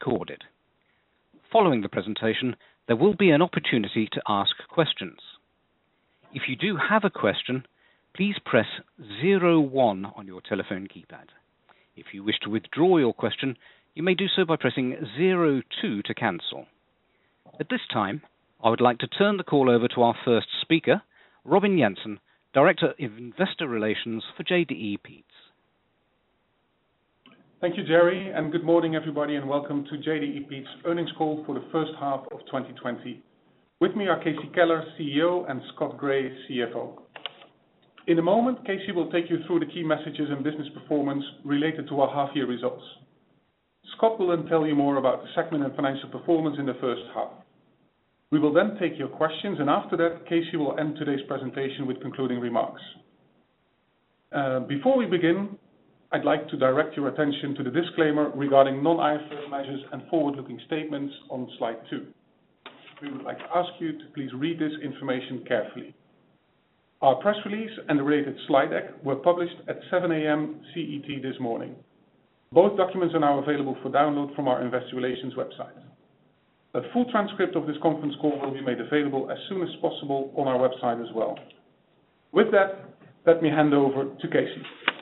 recorded. Following the presentation, there will be an opportunity to ask questions. If you do have a question, please press 01 on your telephone keypad. If you wish to withdraw your question, you may do so by pressing 02 to cancel. At this time, I would like to turn the call over to our first speaker, Robin Jansen, Director of Investor Relations for JDE Peet's. Thank you, Jerry, and good morning, everybody, and welcome to JDE Peet's earnings call for the first half of 2020. With me are Casey Keller, CEO, and Scott Gray, CFO. In a moment, Casey will take you through the key messages and business performance related to our half-year results. Scott will then tell you more about the segment and financial performance in the first half. We will then take your questions, and after that, Casey will end today's presentation with concluding remarks. Before we begin, I'd like to direct your attention to the disclaimer regarding non-IFRS measures and forward-looking statements on slide 2. We would like to ask you to please read this information carefully. Our press release and the related slide deck were published at 7 a.m. CET this morning. Both documents are now available for download from our Investor Relations website. A full transcript of this conference call will be made available as soon as possible on our website as well. With that, let me hand over to Casey.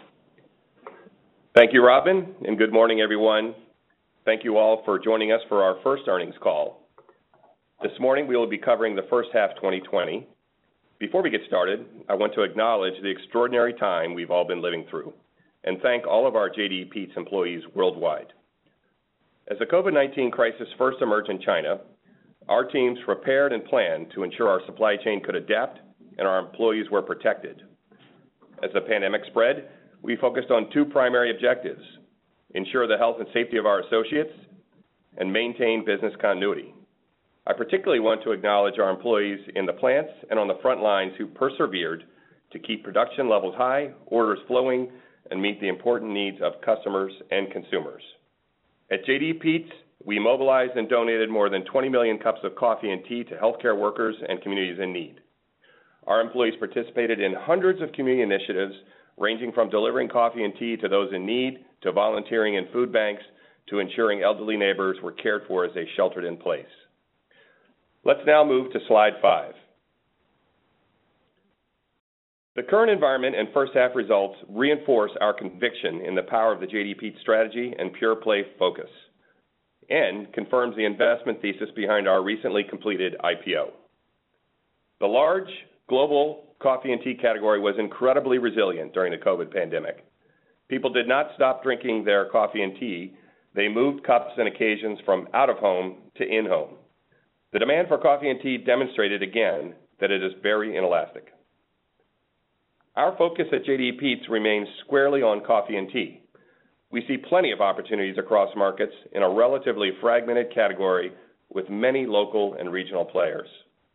Thank you, Robin, and good morning, everyone. Thank you all for joining us for our first earnings call. This morning, we will be covering the first half 2020. Before we get started, I want to acknowledge the extraordinary time we've all been living through and thank all of our JDE Peet's employees worldwide. As the COVID-19 crisis first emerged in China, our teams prepared and planned to ensure our supply chain could adapt and our employees were protected. As the pandemic spread, we focused on two primary objectives: ensure the health and safety of our associates and maintain business continuity. I particularly want to acknowledge our employees in the plants and on the front lines who persevered to keep production levels high, orders flowing, and meet the important needs of customers and consumers. At JDE Peet's, we mobilized and donated more than 20 million cups of coffee and tea to healthcare workers and communities in need. Our employees participated in hundreds of community initiatives, ranging from delivering coffee and tea to those in need, to volunteering in food banks, to ensuring elderly neighbors were cared for as they sheltered in place. Let's now move to slide 5. The current environment and first half results reinforce our conviction in the power of the JDE Peet's strategy and pure play focus, and confirms the investment thesis behind our recently completed IPO. The large global coffee and tea category was incredibly resilient during the COVID pandemic. People did not stop drinking their coffee and tea. They moved cups and occasions from out of home to in home. The demand for coffee and tea demonstrated again that it is very inelastic. Our focus at JDE Peet's remains squarely on coffee and tea. We see plenty of opportunities across markets in a relatively fragmented category with many local and regional players.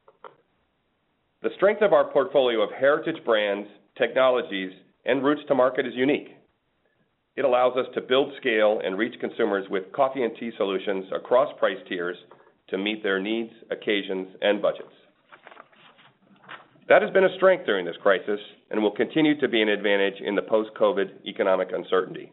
The strength of our portfolio of heritage brands, technologies, and routes to market is unique. It allows us to build scale and reach consumers with coffee and tea solutions across price tiers to meet their needs, occasions, and budgets. That has been a strength during this crisis and will continue to be an advantage in the post-COVID economic uncertainty.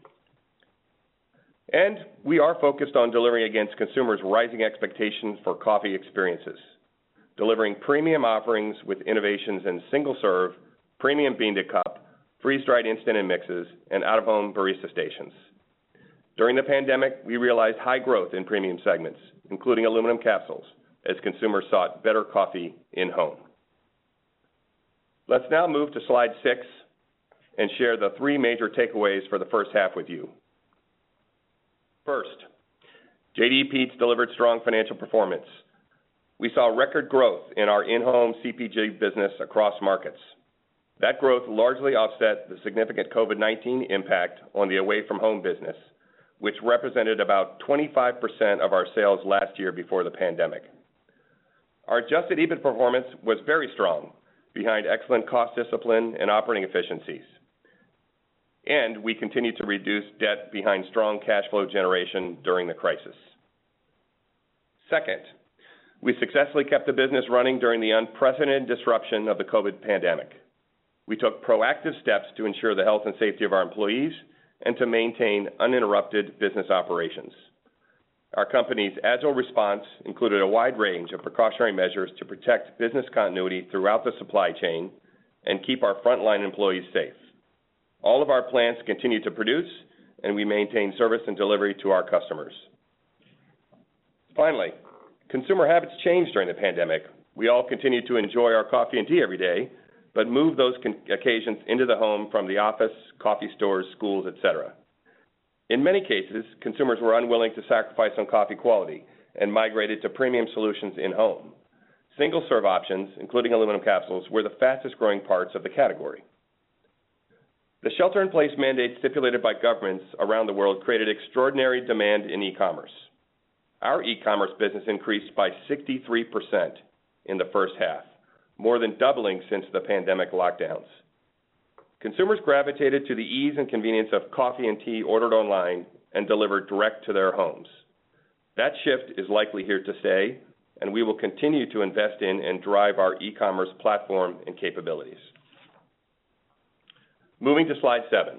And we are focused on delivering against consumers' rising expectations for coffee experiences, delivering premium offerings with innovations in single-serve, premium bean-to-cup, freeze-dried instant and mixes, and out-of-home barista stations. During the pandemic, we realized high growth in premium segments, including aluminum capsules, as consumers sought better coffee in-home. Let's now move to slide 6 and share the 3 major takeaways for the first half with you. First, JDE Peet's delivered strong financial performance. We saw record growth in our in-home CPG business across markets. That growth largely offset the significant COVID-19 impact on the away-from-home business, which represented about 25% of our sales last year before the pandemic. Our adjusted EBIT performance was very strong, behind excellent cost discipline and operating efficiencies. And we continued to reduce debt behind strong cash flow generation during the crisis. Second, we successfully kept the business running during the unprecedented disruption of the COVID pandemic. We took proactive steps to ensure the health and safety of our employees and to maintain uninterrupted business operations. Our company's agile response included a wide range of precautionary measures to protect business continuity throughout the supply chain and keep our frontline employees safe. All of our plants continue to produce, and we maintain service and delivery to our customers. Finally, consumer habits changed during the pandemic. We all continue to enjoy our coffee and tea every day, but move those occasions into the home from the office, coffee stores, schools, etc. In many cases, consumers were unwilling to sacrifice on coffee quality and migrated to premium solutions in-home. Single-serve options, including aluminum capsules, were the fastest-growing parts of the category. The shelter-in-place mandates stipulated by governments around the world created extraordinary demand in e-commerce. Our e-commerce business increased by 63% in the first half, more than doubling since the pandemic lockdowns. Consumers gravitated to the ease and convenience of coffee and tea ordered online and delivered direct to their homes. That shift is likely here to stay, and we will continue to invest in and drive our e-commerce platform and capabilities. Moving to slide 7.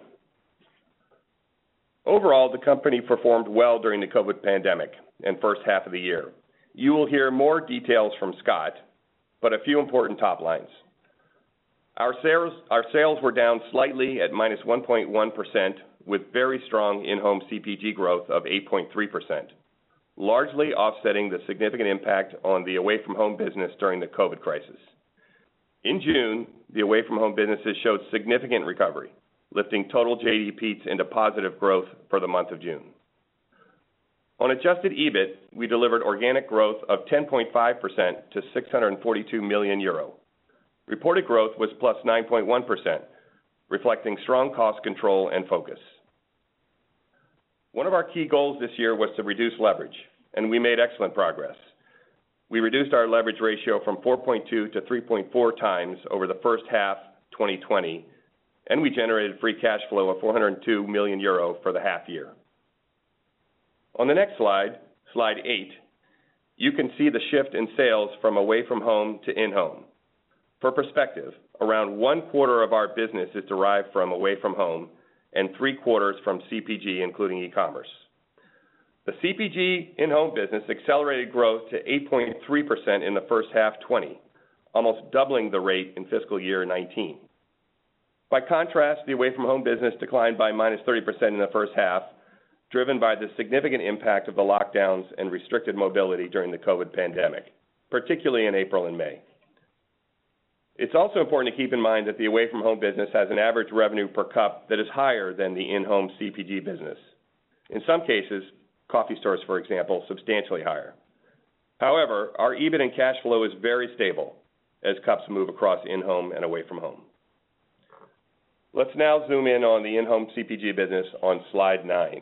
Overall, the company performed well during the COVID pandemic and first half of the year. You will hear more details from Scott, but a few important top lines. Our sales were down slightly at minus 1.1%, with very strong in-home CPG growth of 8.3%, largely offsetting the significant impact on the away-from-home business during the COVID crisis. In June, the away-from-home businesses showed significant recovery, lifting total JDE Peet's into positive growth for the month of June. On adjusted EBIT, we delivered organic growth of 10.5% to 642 million euro. Reported growth was plus 9.1%, reflecting strong cost control and focus. One of our key goals this year was to reduce leverage, and we made excellent progress. We reduced our leverage ratio from 4.2 to 3.4 times over the first half 2020, and we generated free cash flow of 402 million euro for the half year. On the next slide, slide 8, you can see the shift in sales from away from home to in-home. For perspective, around 1/4 of our business is derived from away from home and 3/4 from CPG, including e-commerce. The CPG in-home business accelerated growth to 8.3% in the first half 20, almost doubling the rate in fiscal year 19. By contrast, the away from home business declined by minus 30% in the first half, driven by the significant impact of the lockdowns and restricted mobility during the COVID pandemic, particularly in April and May. It's also important to keep in mind that the away-from-home business has an average revenue per cup that is higher than the in-home CPG business. In some cases, coffee stores, for example, substantially higher. However, our EBIT and cash flow is very stable as cups move across in-home and away from home. Let's now zoom in on the in-home CPG business on slide 9.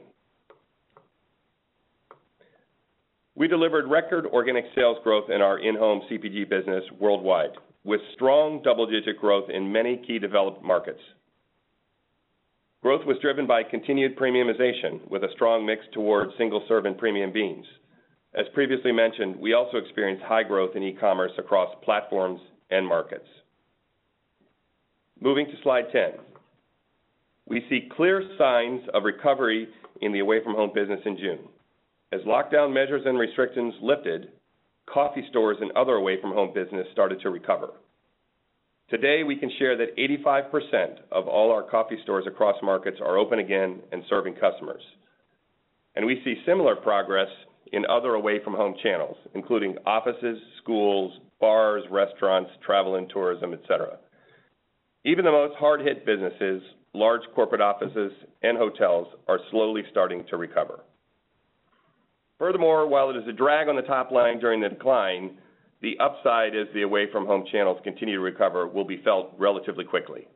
We delivered record organic sales growth in our in-home CPG business worldwide, with strong double-digit growth in many key developed markets. Growth was driven by continued premiumization, with a strong mix towards single-serve and premium beans. As previously mentioned, we also experienced high growth in e-commerce across platforms and markets. Moving to slide 10. We see clear signs of recovery in the away-from-home business in June. As lockdown measures and restrictions lifted, coffee stores and other away-from-home business started to recover. Today, we can share that 85% of all our coffee stores across markets are open again and serving customers. And we see similar progress in other away-from-home channels, including offices, schools, bars, restaurants, travel and tourism, etc. Even the most hard-hit businesses, large corporate offices, and hotels are slowly starting to recover. Furthermore, while it is a drag on the top line during the decline, the upside as the away-from-home channels continue to recover will be felt relatively quickly.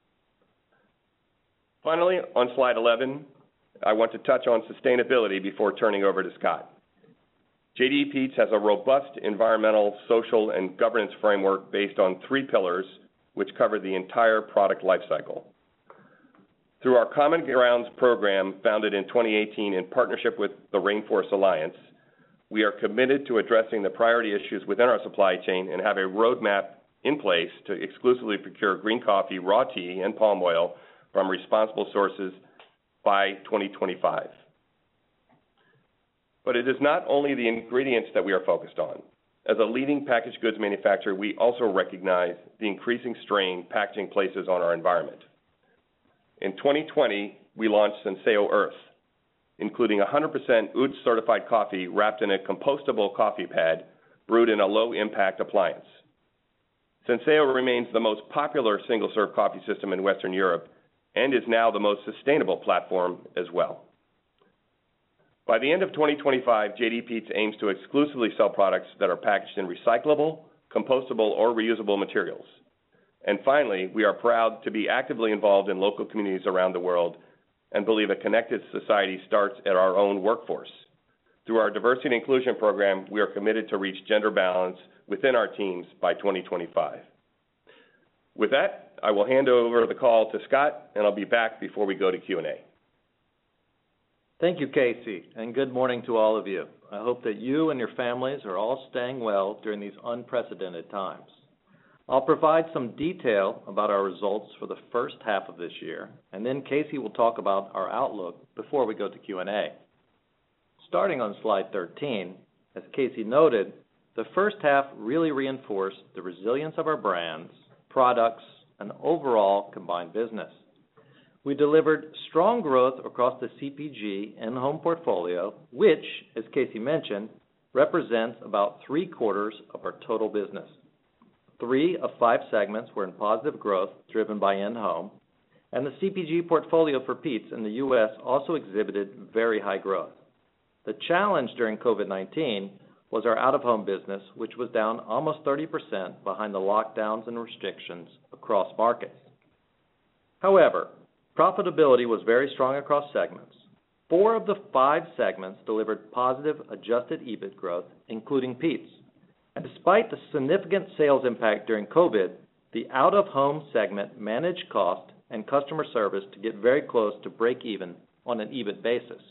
Finally, on slide 11, I want to touch on sustainability before turning over to Scott. JDE Peet's has a robust environmental, social, and governance framework based on 3 pillars which cover the entire product lifecycle. Through our Common Grounds program, founded in 2018 in partnership with the Rainforest Alliance, we are committed to addressing the priority issues within our supply chain and have a roadmap in place to exclusively procure green coffee, raw tea, and palm oil from responsible sources by 2025. But it is not only the ingredients that we are focused on. As a leading packaged goods manufacturer, we also recognize the increasing strain packaging places on our environment. In 2020, we launched Senseo Earth, including 100% UTZ certified coffee wrapped in a compostable coffee pad brewed in a low-impact appliance. Senseo remains the most popular single-serve coffee system in Western Europe and is now the most sustainable platform as well. By the end of 2025, JD Peet's aims to exclusively sell products that are packaged in recyclable, compostable, or reusable materials. And finally, we are proud to be actively involved in local communities around the world and believe a connected society starts at our own workforce. Through our diversity and inclusion program, we are committed to reach gender balance within our teams by 2025. With that, I will hand over the call to Scott, and I'll be back before we go to Q&A. Thank you, Casey, and good morning to all of you. I hope that you and your families are all staying well during these unprecedented times. I'll provide some detail about our results for the first half of this year, and then Casey will talk about our outlook before we go to Q&A. Starting on slide 13, as Casey noted, the first half really reinforced the resilience of our brands, products, and overall combined business. We delivered strong growth across the CPG and home portfolio, which, as Casey mentioned, represents about 3/4 of our total business. 3 of 5 segments were in positive growth driven by in-home, and the CPG portfolio for Peet's in the U.S. also exhibited very high growth. The challenge during COVID-19 was our out-of-home business, which was down almost 30% behind the lockdowns and restrictions across markets. However, profitability was very strong across segments. 4 of the 5 segments delivered positive adjusted EBIT growth, including Peet's. And despite the significant sales impact during COVID, the out-of-home segment managed cost and customer service to get very close to break even on an EBIT basis.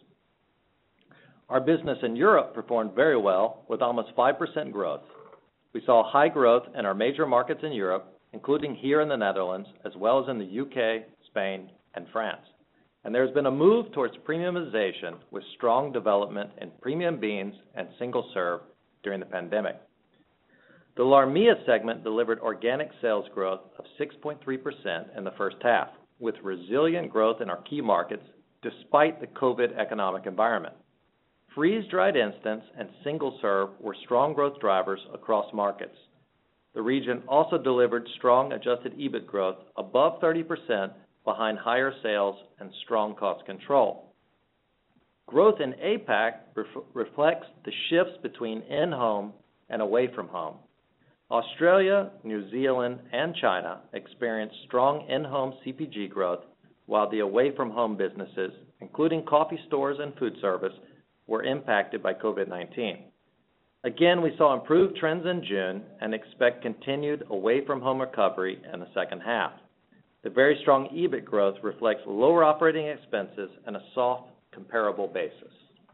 Our business in Europe performed very well with almost 5% growth. We saw high growth in our major markets in Europe, including here in the Netherlands, as well as in the UK, Spain, and France. And there's been a move towards premiumization with strong development in premium beans and single serve during the pandemic. The LARMEA segment delivered organic sales growth of 6.3% in the first half, with resilient growth in our key markets despite the COVID economic environment. Freeze-dried instants and single serve were strong growth drivers across markets. The region also delivered strong adjusted EBIT growth above 30% behind higher sales and strong cost control. Growth in APAC reflects the shifts between in-home and away from home. Australia, New Zealand, and China experienced strong in-home CPG growth, while the away-from-home businesses, including coffee stores and food service, were impacted by COVID-19. Again, we saw improved trends in June and expect continued away-from-home recovery in the second half. The very strong EBIT growth reflects lower operating expenses and a soft comparable basis.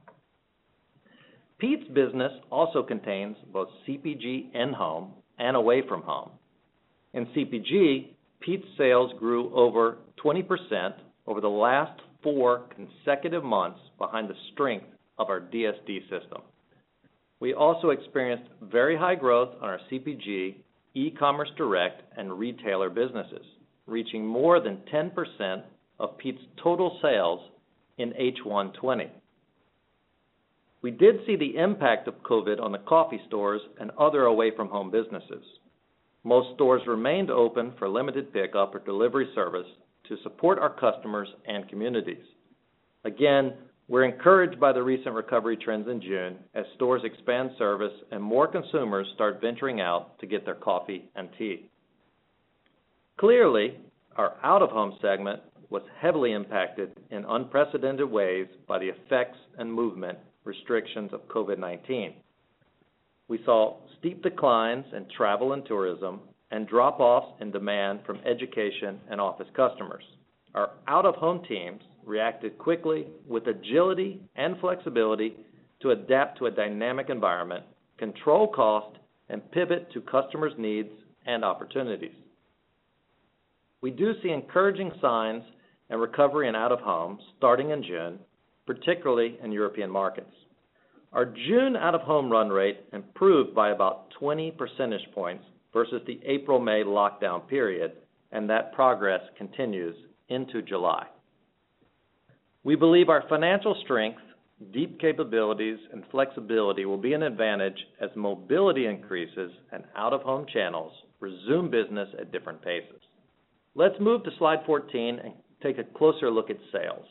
Peet's business also contains both CPG in-home and away-from-home. In CPG, Peet's sales grew over 20% over the last 4 consecutive months behind the strength of our DSD system. We also experienced very high growth on our CPG, e-commerce direct, and retailer businesses, reaching more than 10% of Peet's total sales in H1 20. We did see the impact of COVID on the coffee stores and other away-from-home businesses. Most stores remained open for limited pickup or delivery service to support our customers and communities. Again, we're encouraged by the recent recovery trends in June as stores expand service and more consumers start venturing out to get their coffee and tea. Clearly, our out-of-home segment was heavily impacted in unprecedented ways by the effects and movement restrictions of COVID-19. We saw steep declines in travel and tourism and drop-offs in demand from education and office customers. Our out-of-home teams reacted quickly with agility and flexibility to adapt to a dynamic environment, control cost, and pivot to customers' needs and opportunities. We do see encouraging signs and recovery in out-of-home starting in June, particularly in European markets. Our June out-of-home run rate improved by about 20 percentage points versus the April-May lockdown period, and that progress continues into July. We believe our financial strength, deep capabilities, and flexibility will be an advantage as mobility increases and out-of-home channels resume business at different paces. Let's move to slide 14 and take a closer look at sales.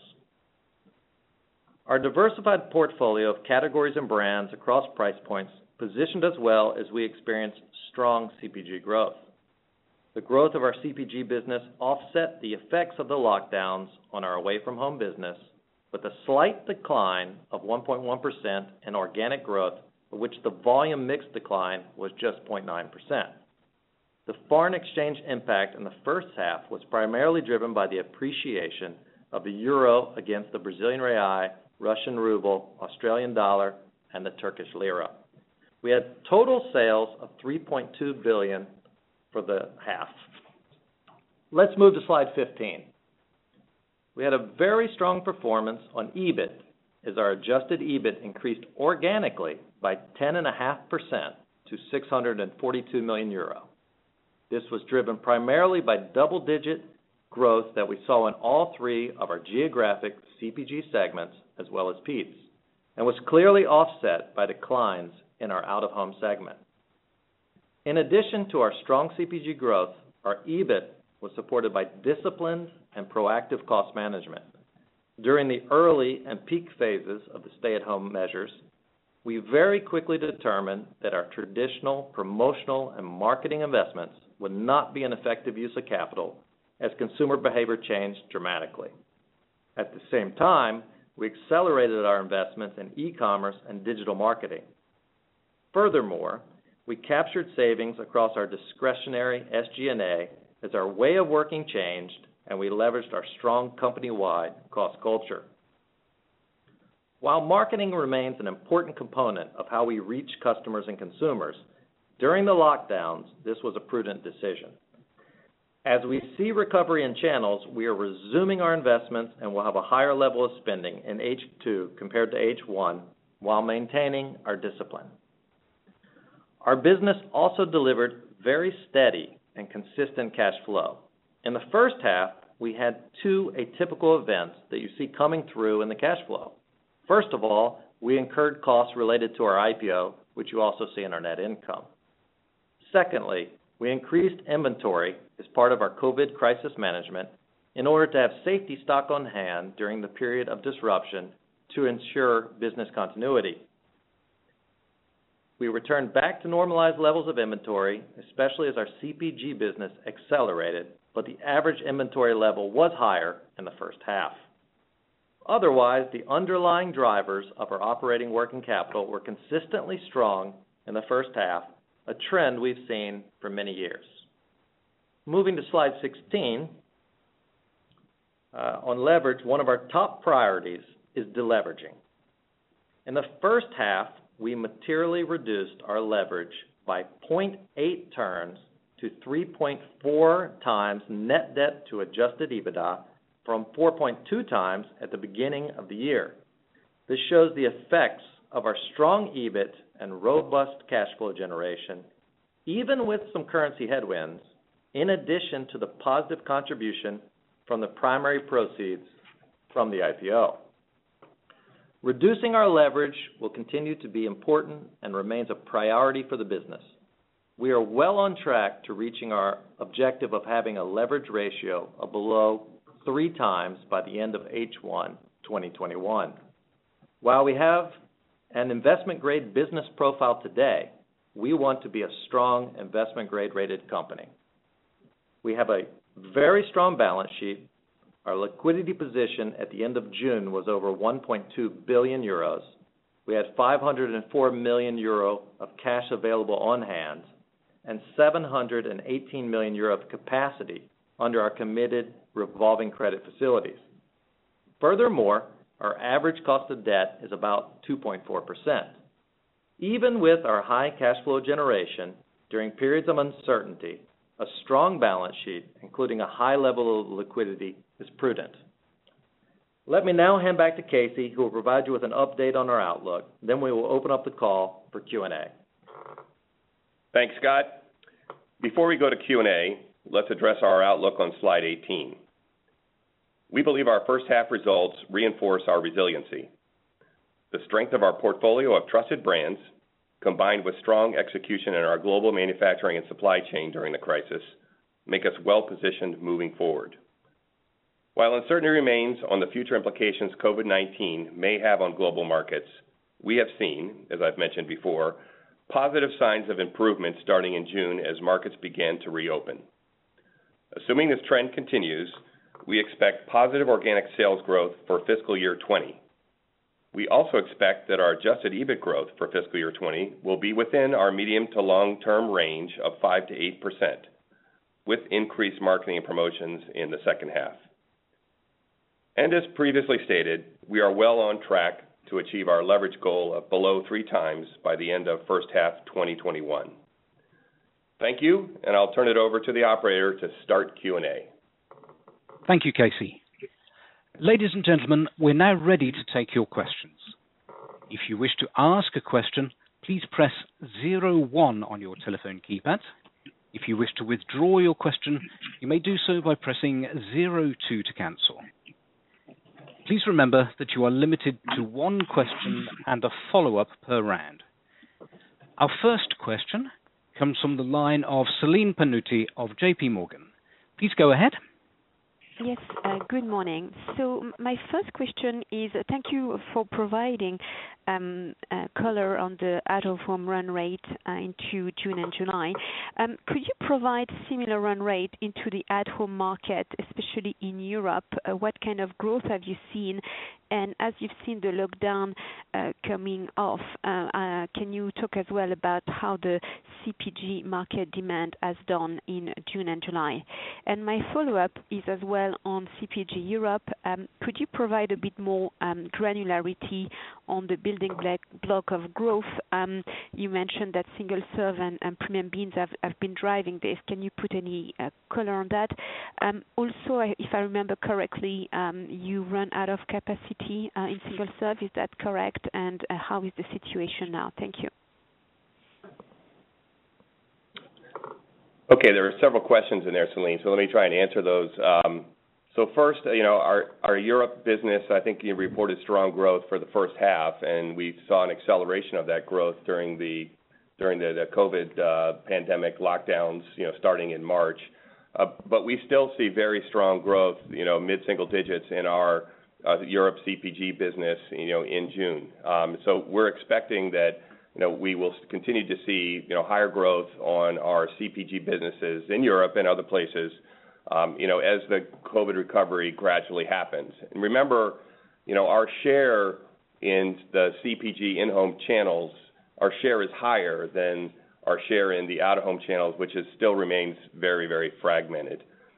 Our diversified portfolio of categories and brands across price points positioned us well as we experienced strong CPG growth. The growth of our CPG business offset the effects of the lockdowns on our away-from-home business, with a slight decline of 1.1% in organic growth, of which the volume mix decline was just 0.9%. The foreign exchange impact in the first half was primarily driven by the appreciation of the euro against the Brazilian real, Russian ruble, Australian dollar, and the Turkish lira. We had total sales of $3.2 billion for the half. Let's move to slide 15. We had a very strong performance on EBIT as our adjusted EBIT increased organically by 10.5% to 642 million euro. This was driven primarily by double-digit growth that we saw in all three of our geographic CPG segments as well as Peet's, and was clearly offset by declines in our out-of-home segment. In addition to our strong CPG growth, our EBIT was supported by disciplined and proactive cost management. During the early and peak phases of the stay-at-home measures, we very quickly determined that our traditional promotional and marketing investments would not be an effective use of capital as consumer behavior changed dramatically. At the same time, we accelerated our investments in e-commerce and digital marketing. Furthermore, we captured savings across our discretionary SG&A as our way of working changed and we leveraged our strong company-wide cost culture. While marketing remains an important component of how we reach customers and consumers, during the lockdowns, this was a prudent decision. As we see recovery in channels, we are resuming our investments and will have a higher level of spending in H2 compared to H1 while maintaining our discipline. Our business also delivered very steady and consistent cash flow. In the first half, we had two atypical events that you see coming through in the cash flow. First of all, we incurred costs related to our IPO, which you also see in our net income. Secondly, we increased inventory as part of our COVID crisis management in order to have safety stock on hand during the period of disruption to ensure business continuity. We returned back to normalized levels of inventory, especially as our CPG business accelerated, but the average inventory level was higher in the first half. Otherwise, the underlying drivers of our operating working capital were consistently strong in the first half, a trend we've seen for many years. Moving to slide 16, on leverage, one of our top priorities is deleveraging. In the first half, we materially reduced our leverage by 0.8 turns to 3.4 times net debt to adjusted EBITDA from 4.2 times at the beginning of the year. This shows the effects of our strong EBIT and robust cash flow generation, even with some currency headwinds, in addition to the positive contribution from the primary proceeds from the IPO. Reducing our leverage will continue to be important and remains a priority for the business. We are well on track to reaching our objective of having a leverage ratio of below 3 times by the end of H1 2021. While we have an investment-grade business profile today, we want to be a strong investment-grade rated company. We have a very strong balance sheet. Our liquidity position at the end of June was over 1.2 billion euros. We had 504 million euro of cash available on hand and 718 million euro of capacity under our committed revolving credit facilities. Furthermore, our average cost of debt is about 2.4%. Even with our high cash flow generation during periods of uncertainty, a strong balance sheet, including a high level of liquidity, is prudent. Let me now hand back to Casey, who will provide you with an update on our outlook. Then we will open up the call for Q&A. Thanks, Scott. Before we go to Q&A, let's address our outlook on slide 18. We believe our first half results reinforce our resiliency. The strength of our portfolio of trusted brands, combined with strong execution in our global manufacturing and supply chain during the crisis, make us well positioned moving forward. While uncertainty remains on the future implications COVID-19 may have on global markets, we have seen, as I've mentioned before, positive signs of improvement starting in June as markets began to reopen. Assuming this trend continues, we expect positive organic sales growth for fiscal year 20. We also expect that our adjusted EBIT growth for fiscal year 20 will be within our medium to long-term range of 5 to 8%, with increased marketing and promotions in the second half. And as previously stated, we are well on track to achieve our leverage goal of below 3 times by the end of first half 2021. Thank you, and I'll turn it over to the operator to start Q&A. Thank you, Casey. Ladies and gentlemen, we're now ready to take your questions. If you wish to ask a question, please press 01 on your telephone keypad. If you wish to withdraw your question, you may do so by pressing 02 to cancel. Please remember that you are limited to one question and a follow-up per round. Our first question comes from the line of Celine Pannuti of JP Morgan. Please go ahead. Yes, good morning. So my first question is, thank you for providing color on the out-of-home run rate into June and July. Could you provide similar run rate into the at-home market, especially in Europe? What kind of growth have you seen? And as you've seen the lockdown coming off, can you talk as well about how the CPG market demand has done in June and July? And my follow-up is as well on CPG Europe. Could you provide a bit more granularity on the building block of growth? You mentioned that single serve and premium beans have been driving this. Can you put any color on that? Also, if I remember correctly, you run out of capacity in single serve. Is that correct? And how is the situation now? Thank you. Okay, there are several questions in there, Celine, so let me try and answer those. So first, our Europe business, I think you reported strong growth for the first half, and we saw an acceleration of that growth during the COVID pandemic lockdowns, starting in March. But we still see very strong growth, mid-single digits in our Europe CPG business, in June. So we're expecting that, we will continue to see, higher growth on our CPG businesses in Europe and other places, as the COVID recovery gradually happens. And remember, our share in the CPG in-home channels, our share is higher than our share in the out-of-home channels, which still remains very, very fragmented.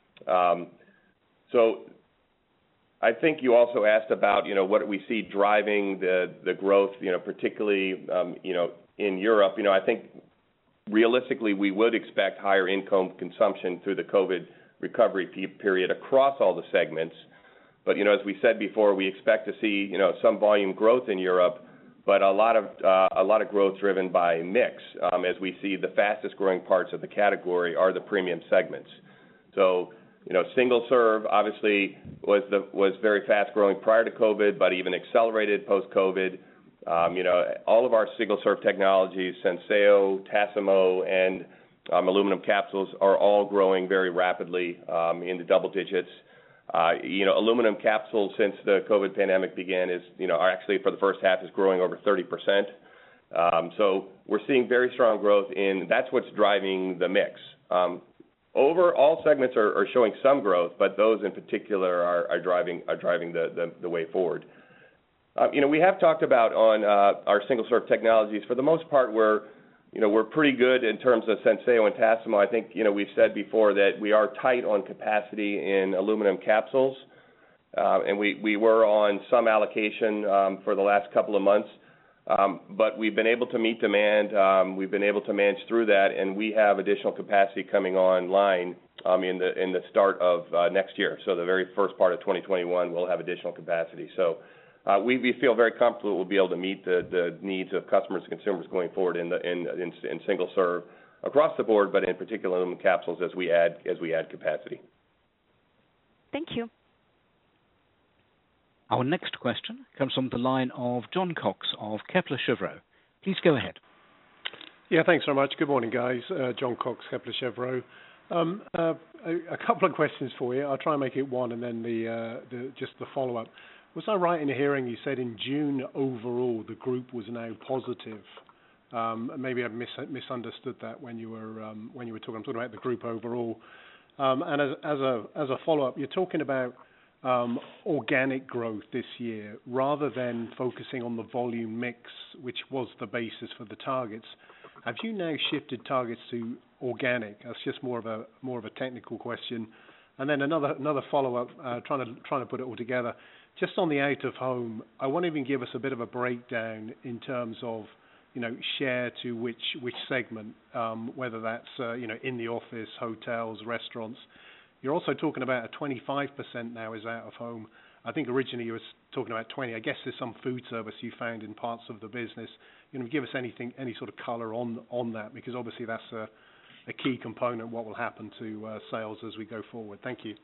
So I think you also asked about, what we see driving the growth, particularly, in Europe. I think realistically we would expect higher income consumption through the COVID recovery period across all the segments. But, as we said before, we expect to see, some volume growth in Europe, but a lot of growth driven by mix, as we see the fastest growing parts of the category are the premium segments. So, single serve obviously was very fast growing prior to COVID, but even accelerated post-COVID. All of our single serve technologies, Senseo, Tassimo, and aluminum capsules are all growing very rapidly in the double digits. Aluminum capsules, since the COVID pandemic began, are actually for the first half is growing over 30%. So we're seeing very strong growth that's what's driving the mix. All segments are showing some growth, but those in particular are driving the way forward. We have talked about on our single serve technologies. For the most part, we're pretty good in terms of Senseo and Tassimo. I think, we've said before that we are tight on capacity in aluminum capsules, and we were on some allocation for the last couple of months. But we've been able to meet demand. We've been able to manage through that, and we have additional capacity coming online in the start of next year. So the very first part of 2021, we'll have additional capacity. So we feel very comfortable we'll be able to meet the needs of customers and consumers going forward in single serve across the board, but in particular aluminum capsules as we add capacity. Thank you. Our next question comes from the line of John Cox of Kepler Cheuvreux. Please go ahead. Yeah, thanks very much. Good morning, guys. John Cox, Kepler Cheuvreux. A couple of questions for you. I'll try and make it one, and then just the follow-up. Was I right in hearing you said in June overall the group was now positive? Maybe I misunderstood that when you were talking. I'm talking about the group overall. And as a follow-up, you're talking about organic growth this year rather than focusing on the volume mix, which was the basis for the targets. Have you now shifted targets to organic? That's just more of a technical question. And then another follow-up, trying to put it all together. Just on the out of home, I want to even give us a bit of a breakdown in terms of share to which segment, whether that's in the office, hotels, restaurants. You're also talking about a 25% now is out of home. I think originally you were talking about 20. I guess there's some food service you found in parts of the business. Give us any sort of color on that, because obviously that's a key component of what will happen to sales as we go forward. Thank you.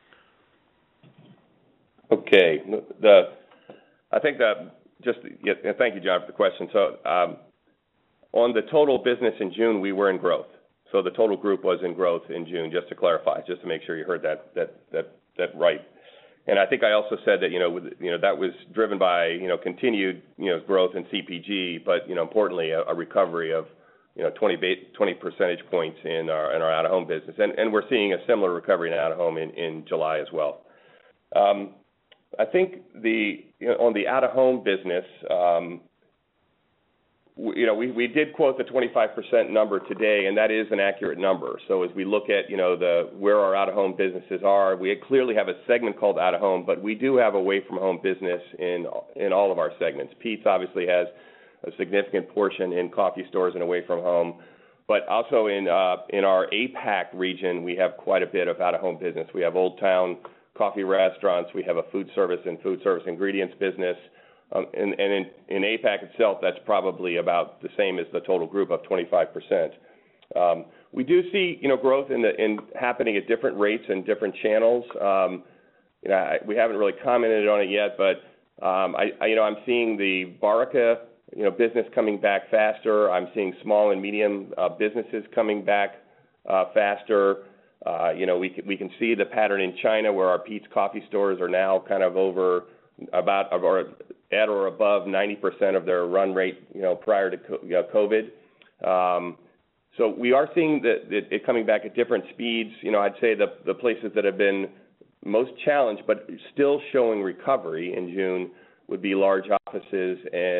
Okay. Thank you, John, for the question. So on the total business in June, we were in growth. So the total group was in growth in June, just to clarify, just to make sure you heard that right. And I think I also said that that was driven by continued growth in CPG, but importantly a recovery of 20 percentage points in our out of home business, and we're seeing a similar recovery in out of home in July as well. I think on the out of home business. We did quote the 25% number today, and that is an accurate number. So as we look at where our out-of-home businesses are, we clearly have a segment called out-of-home, but we do have away-from-home business in all of our segments. Peet's obviously has a significant portion in coffee stores and away from home, but also in our APAC region, we have quite a bit of out-of-home business. We have Old Town coffee restaurants. We have a food service and food service ingredients business. And in APAC itself, that's probably about the same as the total group of 25%. We do see growth in happening at different rates and different channels. We haven't really commented on it yet, but I'm seeing the Barca business coming back faster. I'm seeing small and medium businesses coming back faster. We can see the pattern in China where our Peet's coffee stores are now kind of over about or at or above 90% of their run rate, prior to COVID. So we are seeing it coming back at different speeds. I'd say the places that have been most challenged but still showing recovery in June would be large offices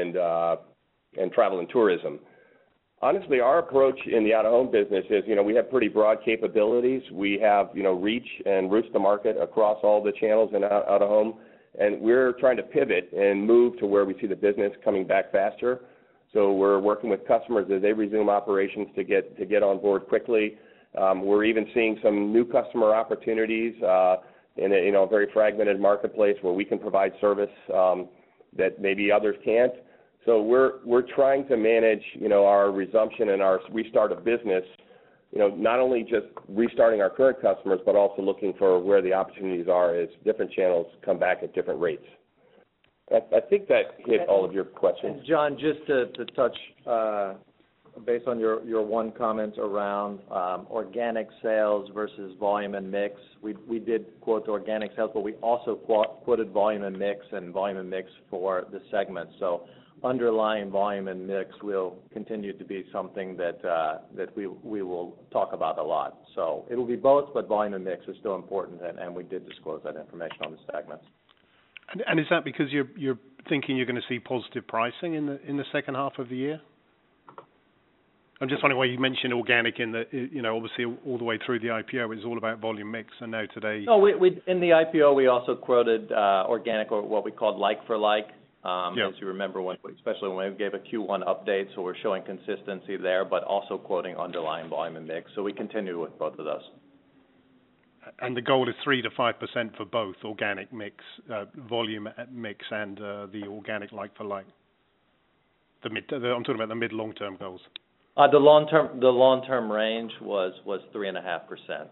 and travel and tourism. Honestly, our approach in the out-of-home business is, we have pretty broad capabilities. We have, reach and routes to market across all the channels and out-of-home. And we're trying to pivot and move to where we see the business coming back faster. So we're working with customers as they resume operations to get on board quickly. We're even seeing some new customer opportunities in a very fragmented marketplace where we can provide service that maybe others can't. So we're trying to manage our resumption and our restart of business. Not only just restarting our current customers, but also looking for where the opportunities are as different channels come back at different rates. I think that hit all of your questions. And John, just to touch, based on your one comment around organic sales versus volume and mix, we did quote organic sales, but we also quoted volume and mix for the segment. So underlying volume and mix will continue to be something that we will talk about a lot. So it will be both, but volume and mix is still important, and we did disclose that information on the segments. And is that because you're thinking you're going to see positive pricing in the second half of the year? I'm just wondering why you mentioned organic in the, obviously all the way through the IPO, it was all about volume mix, and now today. No, we in the IPO we also quoted organic, or what we called like for like. As you remember, especially when we gave a Q1 update, so we're showing consistency there, but also quoting underlying volume and mix. So we continue with both of those. And the goal is 3 to 5% for both organic mix, volume mix, and the organic like-for-like. I'm talking about the mid-long-term goals. The long-term range was 3.5%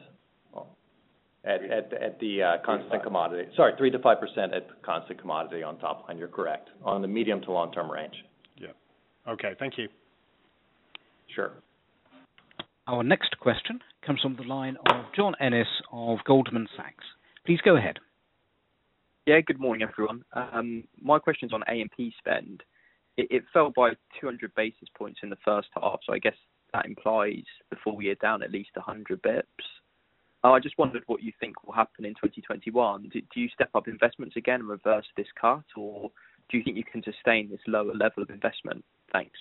at the constant commodity. Sorry, 3 to 5% at constant commodity on top line. You're correct. On the medium to long-term range. Yeah. Okay. Thank you. Sure. Our next question comes from the line of John Ennis of Goldman Sachs. Please go ahead. Yeah, good morning, everyone. My question is on A&P spend. It fell by 200 basis points in the first half, so I guess that implies the full year down at least 100 bips. I just wondered what you think will happen in 2021. Do you step up investments again and reverse this cut, or do you think you can sustain this lower level of investment? Thanks.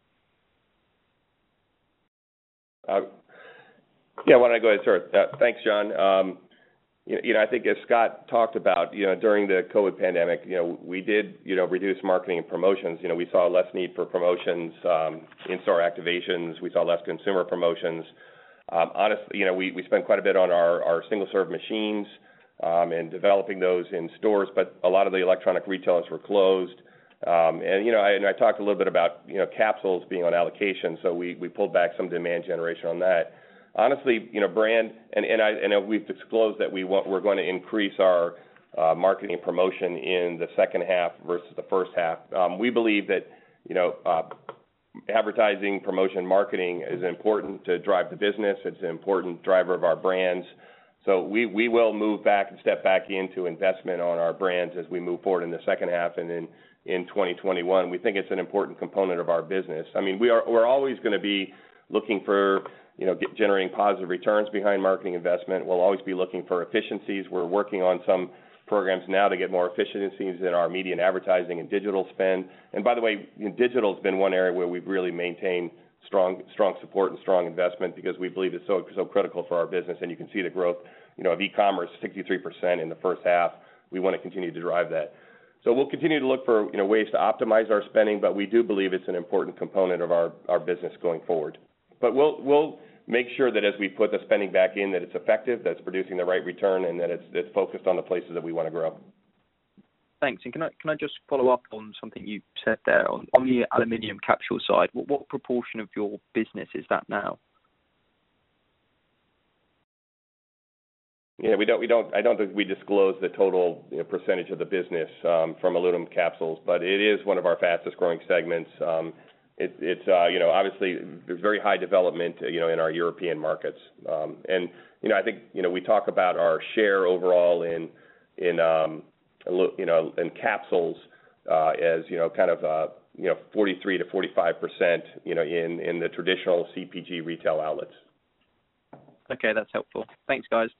Yeah, why don't I go ahead, sir? Thanks, John. I think as Scott talked about, during the COVID pandemic, we did, reduce marketing and promotions. We saw less need for promotions, in-store activations. We saw less consumer promotions. Honestly, we spent quite a bit on our single-serve machines and developing those in stores, but a lot of the electronic retailers were closed. I talked a little bit about, capsules being on allocation, so we pulled back some demand generation on that. Honestly, brand, and I know we've disclosed that we're going to increase our marketing and promotion in the second half versus the first half. We believe that, advertising, promotion, marketing is important to drive the business. It's an important driver of our brands. So we will move back and step back into investment on our brands as we move forward in the second half and in 2021. We think it's an important component of our business. I mean, we're always going to be looking for, generating positive returns behind marketing investment. We'll always be looking for efficiencies. We're working on some programs now to get more efficiencies in our media and advertising and digital spend. And by the way, digital has been one area where we've really maintained strong support and strong investment because we believe it's so critical for our business. And you can see the growth, of e-commerce, 63% in the first half. We want to continue to drive that. So we'll continue to look for, ways to optimize our spending, but we do believe it's an important component of our business going forward. But we'll make sure that as we put the spending back in, that it's effective, that it's producing the right return, and that it's focused on the places that we want to grow. Thanks. And can I just follow up on something you said there on the aluminium capsule side? What proportion of your business is that now? Yeah, I don't think we disclose the total percentage of the business from aluminum capsules, but it is one of our fastest growing segments. It's obviously there's very high development, in our European markets. And I think, we talk about our share overall in capsules, as, kind of, 43 to 45%, in the traditional CPG retail outlets. Okay, that's helpful. Thanks, guys.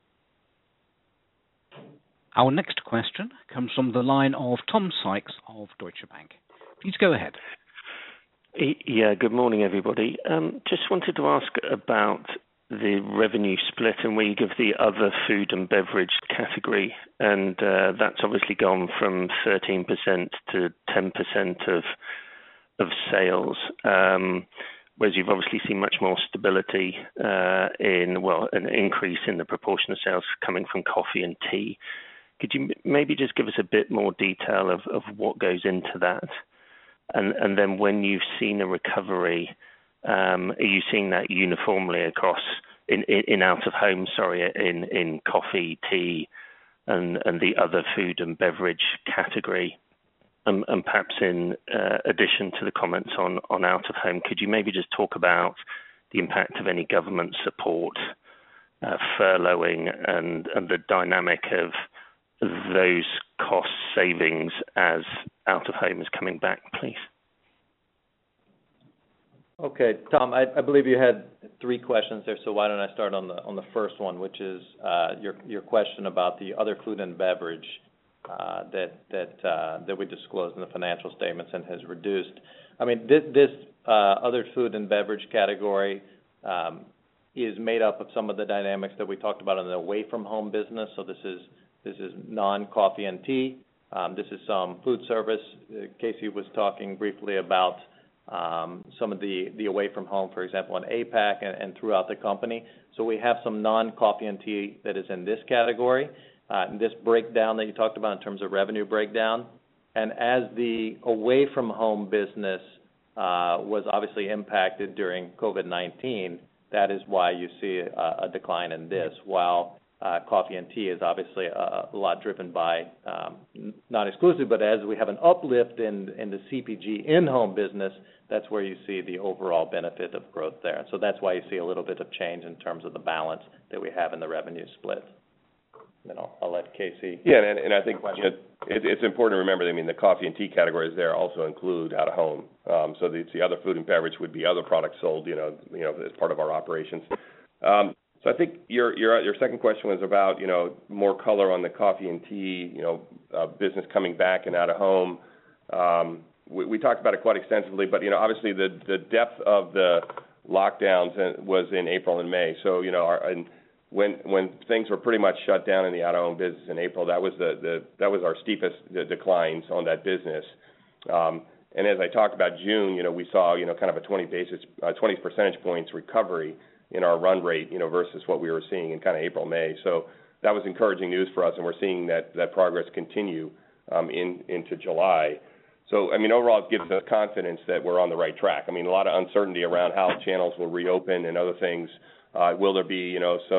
Our next question comes from the line of Tom Sykes of Deutsche Bank. Please go ahead. Yeah, good morning, everybody. Just wanted to ask about the revenue split and where you give the other food and beverage category, and that's obviously gone from 13% to 10% of sales, whereas you've obviously seen much more stability an increase in the proportion of sales coming from coffee and tea. Could you maybe just give us a bit more detail of what goes into that? And then when you've seen a recovery, are you seeing that uniformly across in out of home, in coffee, tea, and the other food and beverage category? And perhaps in addition to the comments on out of home, could you maybe just talk about the impact of any government support, furloughing, and the dynamic of those cost savings as out of home is coming back, please? Okay, Tom, I believe you had three questions there, so why don't I start on the first one, which is your question about the other food and beverage that we disclosed in the financial statements and has reduced. I mean, this other food and beverage category is made up of some of the dynamics that we talked about in the away from home business. So this is non-coffee and tea, This is some food service. Casey was talking briefly about some of the away from home, for example, in APAC and throughout the company. So we have some non-coffee and tea that is in this category. This breakdown that you talked about in terms of revenue breakdown, and as the away from home business was obviously impacted during COVID-19, that is why you see a decline in this, while coffee and tea is obviously a lot driven by, not exclusive, but as we have an uplift in the CPG in-home business, that's where you see the overall benefit of growth there. So that's why you see a little bit of change in terms of the balance that we have in the revenue split. Then I'll let Casey. Yeah, and I think it's important to remember that, I mean, the coffee and tea categories there also include out of home. So the other food and beverage would be other products sold, as part of our operations. So I think your second question was about, more color on the coffee and tea, business coming back and out of home. We talked about it quite extensively, but, obviously the depth of the lockdowns was in April and May. So, when things were pretty much shut down in the out-of-home business in April, that was our steepest declines on that business. And as I talked about June, we saw, kind of a 20 percentage points recovery in our run rate, versus what we were seeing in kind of April, May. So that was encouraging news for us, and we're seeing that progress continue into July. So, I mean, overall, it gives us confidence that we're on the right track. I mean, a lot of uncertainty around how channels will reopen and other things. Will there be,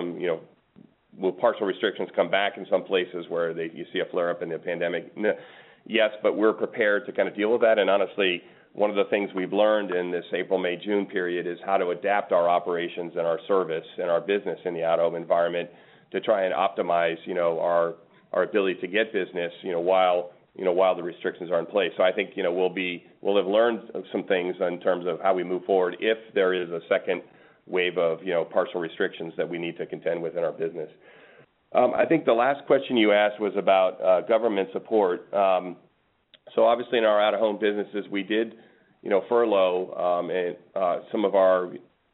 will partial restrictions come back in some places where you see a flare-up in the pandemic? Yes, but we're prepared to kind of deal with that. And honestly, one of the things we've learned in this April, May, June period is how to adapt our operations and our service and our business in the out-of-home environment to try and optimize, our ability to get business, while the restrictions are in place. So I think, we'll have learned some things in terms of how we move forward if there is a second wave of, partial restrictions that we need to contend with in our business. I think the last question you asked was about government support. So obviously in our out-of-home businesses, we did, furlough some of our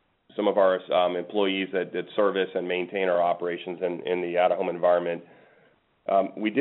employees that service and maintain our operations in the out-of-home environment. We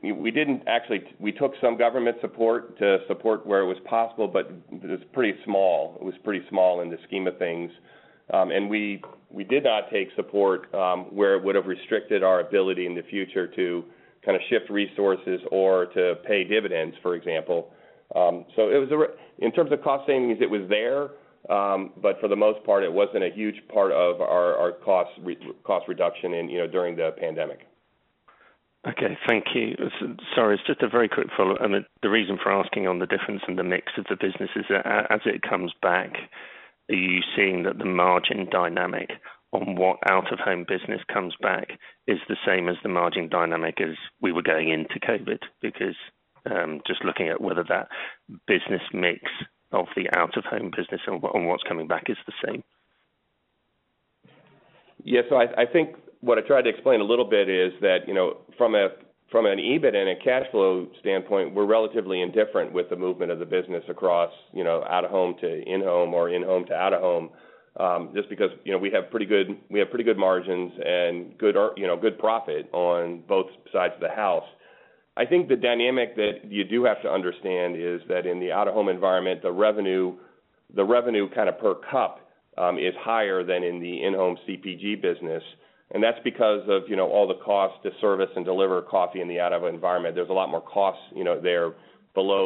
took some government support to support where it was possible, but it was pretty small. It was pretty small in the scheme of things. And we did not take support where it would have restricted our ability in the future to kind of shift resources or to pay dividends, for example. So it was in terms of cost savings, it was there, but for the most part, it wasn't a huge part of our cost reduction during the pandemic. Okay, thank you. Sorry, it's just a very quick follow-up. I mean, the reason for asking on the difference in the mix of the business is that as it comes back, are you seeing that the margin dynamic on what out-of-home business comes back is the same as the margin dynamic as we were going into COVID? Because just looking at whether that business mix of the out-of-home business on what's coming back is the same. Yeah, so I think what I tried to explain a little bit is that, from an EBIT and a cash flow standpoint, we're relatively indifferent with the movement of the business across, out-of-home to in-home or in-home to out-of-home, just because, we have pretty good margins and good profit on both sides of the house. I think the dynamic that you do have to understand is that in the out-of-home environment, the revenue kind of per cup is higher than in the in-home CPG business. And that's because of, all the costs to service and deliver coffee in the out-of-home environment. There's a lot more costs, there below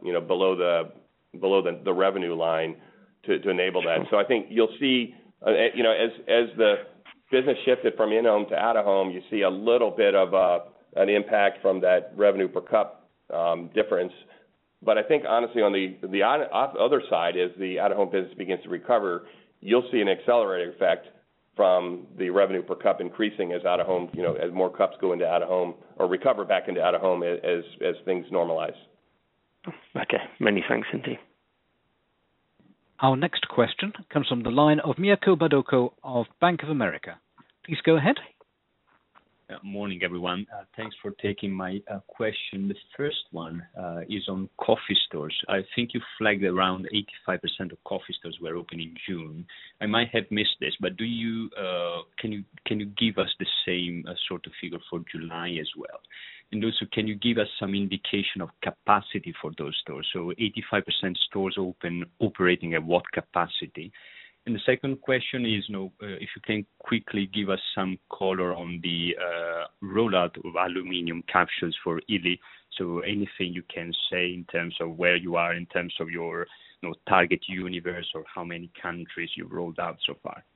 the revenue line to enable that. So I think you'll see, as the business shifted from in-home to out-of-home, you see a little bit of an impact from that revenue per cup difference. But I think honestly, on the other side, as the out-of-home business begins to recover, you'll see an accelerated effect from the revenue per cup increasing as out-of-home, as more cups go into out-of-home or recover back into out-of-home as things normalize. Okay, many thanks indeed. Our next question comes from the line of Mirko Badoko of Bank of America. Please go ahead. Morning, everyone. Thanks for taking my question. The first one is on coffee stores. I think you flagged around 85% of coffee stores were open in June. I might have missed this, but do you can you give us the same sort of figure for July as well? And also, can you give us some indication of capacity for those stores? So 85% stores open, operating at what capacity? And the second question is, if you can quickly give us some color on the rollout of aluminum capsules for Illy. So anything you can say in terms of where you are in terms of your target universe, or how many countries you've rolled out so far?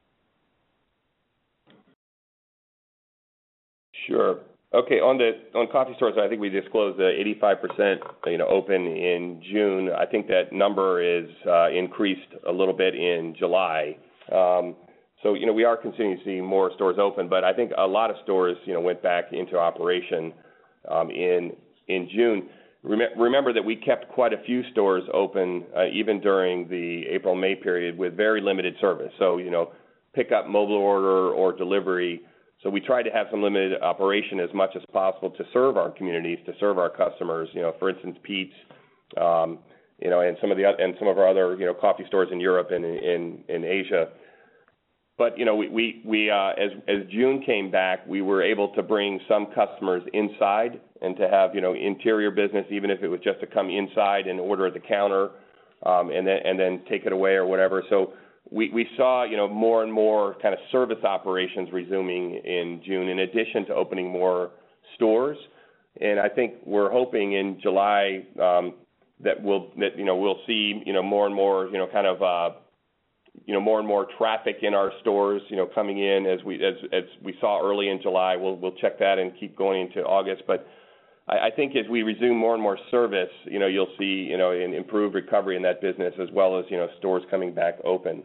Sure. Okay. On coffee stores, I think we disclosed 85%, open in June. I think that number is increased a little bit in July. So we are continuing to see more stores open, but I think a lot of stores, went back into operation in June. Remember that we kept quite a few stores open even during the April-May period with very limited service. So pick up, mobile order, or delivery. So we tried to have some limited operation as much as possible to serve our communities, to serve our customers. For instance, Peet's, and some of our other coffee stores in Europe and in Asia. But as June came back, we were able to bring some customers inside and to have interior business, even if it was just to come inside and order at the counter, and then take it away or whatever. So we saw more and more kind of service operations resuming in June, in addition to opening more stores. And I think we're hoping in July that we'll see more and more more and more traffic in our stores coming in as we saw early in July. We'll check that and keep going into August. But I think as we resume more and more service, you'll see an improved recovery in that business, as well as stores coming back open.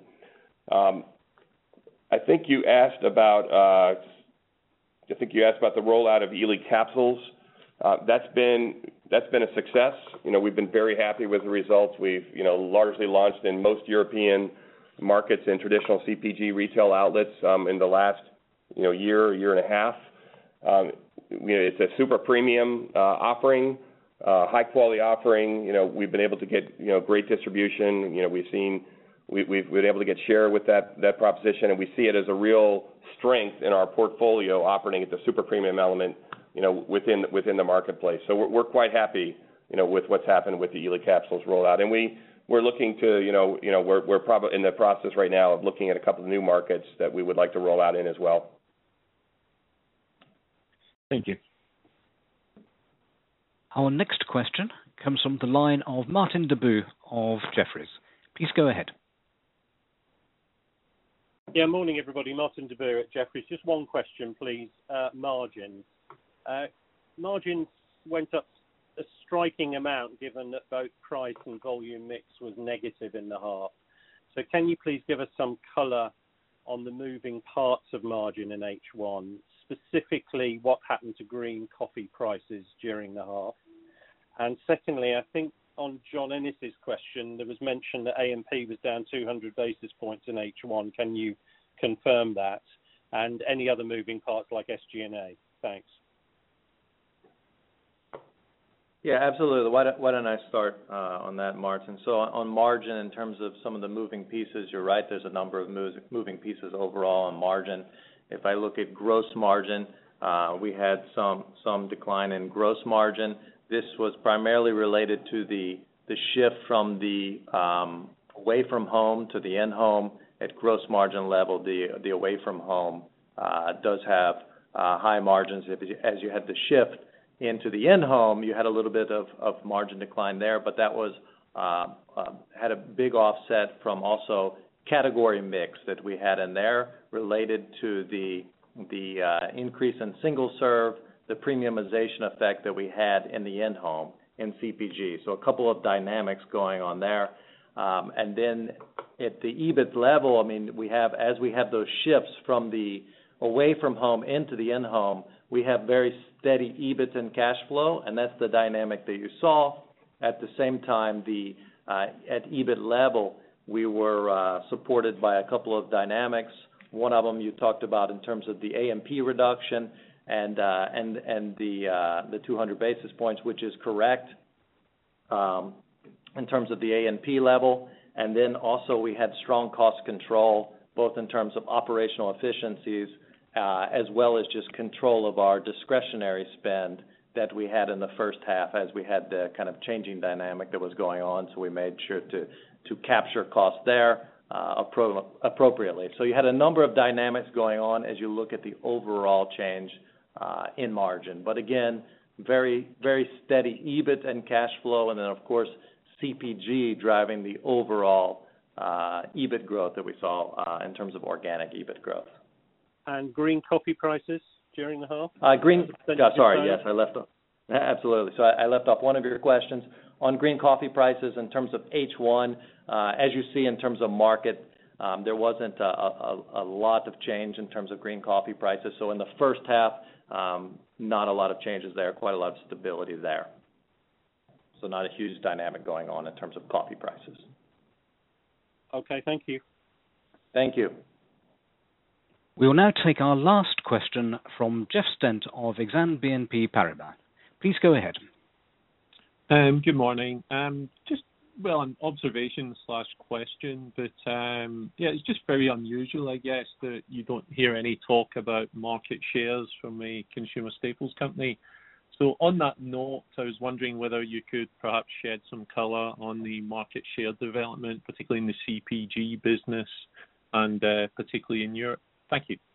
I think you asked about the rollout of Illy capsules. That's been a success. We've been very happy with the results. We've largely launched in most European markets and traditional CPG retail outlets in the last year and a half. It's a super premium offering, high quality offering. We've been able to get great distribution. We've been able to get share with that proposition, and we see it as a real strength in our portfolio, operating at the super premium element within the marketplace. So we're quite happy with what's happened with the Illy capsules rollout, and we're looking to we're probably in the process right now of looking at a couple of new markets that we would like to roll out in as well. Thank you. Our next question comes from the line of Martin Deboo of Jefferies. Please go ahead. Yeah, morning everybody. Martin Deboo at Jefferies. Just one question, please. Margins. Margins went up a striking amount, given that both price and volume mix was negative in the half. So can you please give us some colour on the moving parts of margin in H1, specifically what happened to green coffee prices during the half? And secondly, I think on John Ennis's question, there was mention that A&P was down 200 basis points in H1. Can you confirm that? And any other moving parts like SG&A? Thanks. Yeah, absolutely. Why don't I start on that, Martin? So on margin, in terms of some of the moving pieces, you're right, there's a number of moving pieces overall on margin. If I look at gross margin, we had some decline in gross margin. This was primarily related to the shift from the away from home to the in-home. At gross margin level, the away from home does have high margins. As you had the shift into the in-home, you had a little bit of margin decline there, but that was had a big offset from also category mix that we had in there related to the increase in single serve, the premiumization effect that we had in the in-home in CPG. So a couple of dynamics going on there. And then at the EBIT level, I mean, as we have those shifts from the away from home into the in-home, we have very steady EBIT and cash flow, and that's the dynamic that you saw. At the same time, at EBIT level, we were supported by a couple of dynamics. One of them you talked about in terms of the A&P reduction and the 200 basis points, which is correct in terms of the A&P level. And then also we had strong cost control, both in terms of operational efficiencies as well as just control of our discretionary spend that we had in the first half as we had the kind of changing dynamic that was going on, so we made sure to capture costs there appropriately. So you had a number of dynamics going on as you look at the overall change in margin. But again, very, very steady EBIT and cash flow, and then, of course, CPG driving the overall EBIT growth that we saw in terms of organic EBIT growth. And green coffee prices during the half? Yes, I left off. Absolutely. So I left off one of your questions. On green coffee prices in terms of H1, as you see in terms of market, there wasn't a lot of change in terms of green coffee prices. So in the first half, not a lot of changes there, quite a lot of stability there. So not a huge dynamic going on in terms of coffee prices. Okay, thank you. Thank you. We will now take our last question from Jeff Stent of Exane BNP Paribas. Please go ahead. Good morning. Just an observation/question, but it's just very unusual, I guess, that you don't hear any talk about market shares from a consumer staples company. So on that note, I was wondering whether you could perhaps shed some color on the market share development, particularly in the CPG business and particularly in Europe. Thank you.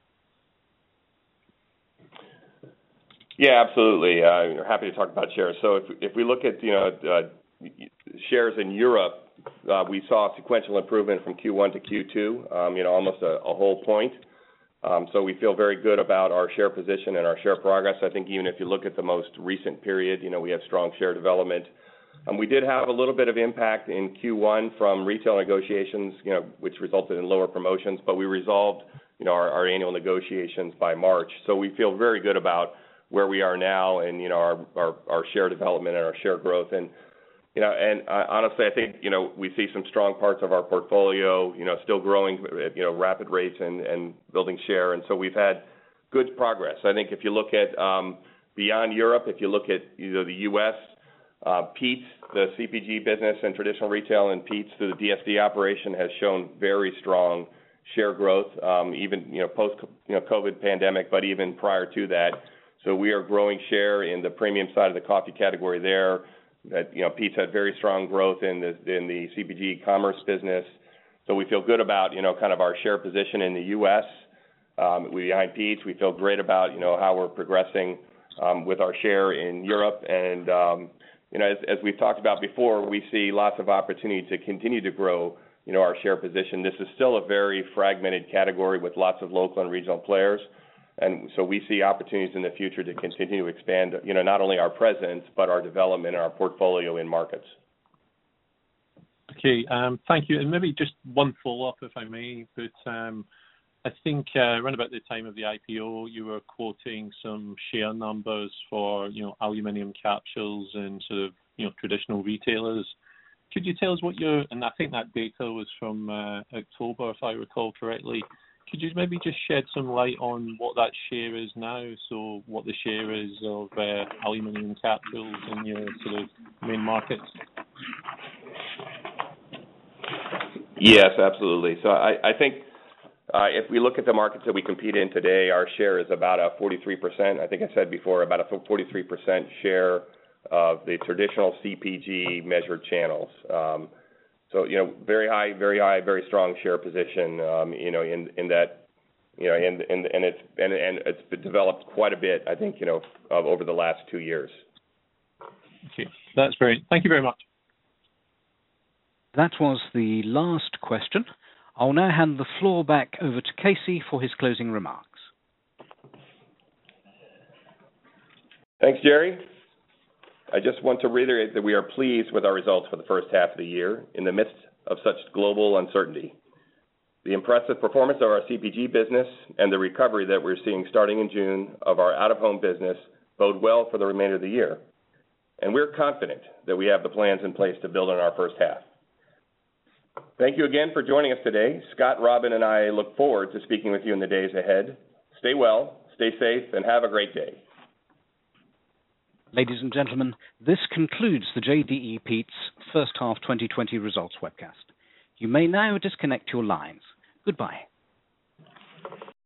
Yeah, absolutely. We're happy to talk about shares. So if we look at shares in Europe, we saw sequential improvement from Q1 to Q2, almost a whole point. So we feel very good about our share position and our share progress. I think even if you look at the most recent period, we have strong share development. We did have a little bit of impact in Q1 from retail negotiations, which resulted in lower promotions, but we resolved, our annual negotiations by March. So we feel very good about where we are now and, our share development and our share growth. And honestly, I think, we see some strong parts of our portfolio, still growing at, rapid rates and building share. And so we've had good progress. I think if you look at beyond Europe, if you look at the U.S., Peet's, the CPG business and traditional retail and Peet's through the DSD operation has shown very strong share growth, even, post, COVID pandemic, but even prior to that. So we are growing share in the premium side of the coffee category there. That Peet's had very strong growth in the CPG commerce business. So we feel good about kind of our share position in the U.S. Behind Peet's, we feel great about how we're progressing with our share in Europe. And as we've talked about before, we see lots of opportunity to continue to grow our share position. This is still a very fragmented category with lots of local and regional players. And so we see opportunities in the future to continue to expand, not only our presence, but our development and our portfolio in markets. Okay, thank you. And maybe just one follow-up, if I may. But I think around about the time of the IPO, you were quoting some share numbers for, aluminium capsules and sort of, traditional retailers. Could you tell us and I think that data was from October, if I recall correctly. Could you maybe just shed some light on what that share is now? So what the share is of aluminium capsules in your sort of main markets? Yes, absolutely. So I think if we look at the markets that we compete in today, our share is about a 43%. I think I said before, about a 43% share of the traditional CPG measured channels. So, very high, very strong share position, in that, and it's been developed quite a bit, I think, over the last 2 years. Okay, that's great. Thank you very much. That was the last question. I'll now hand the floor back over to Casey for his closing remarks. Thanks, Jerry. I just want to reiterate that we are pleased with our results for the first half of the year in the midst of such global uncertainty. The impressive performance of our CPG business and the recovery that we're seeing starting in June of our out-of-home business bode well for the remainder of the year. And we're confident that we have the plans in place to build on our first half. Thank you again for joining us today. Scott, Robin, and I look forward to speaking with you in the days ahead. Stay well, stay safe, and have a great day. Ladies and gentlemen, this concludes the JDE Peet's First Half 2020 Results Webcast. You may now disconnect your lines. Goodbye.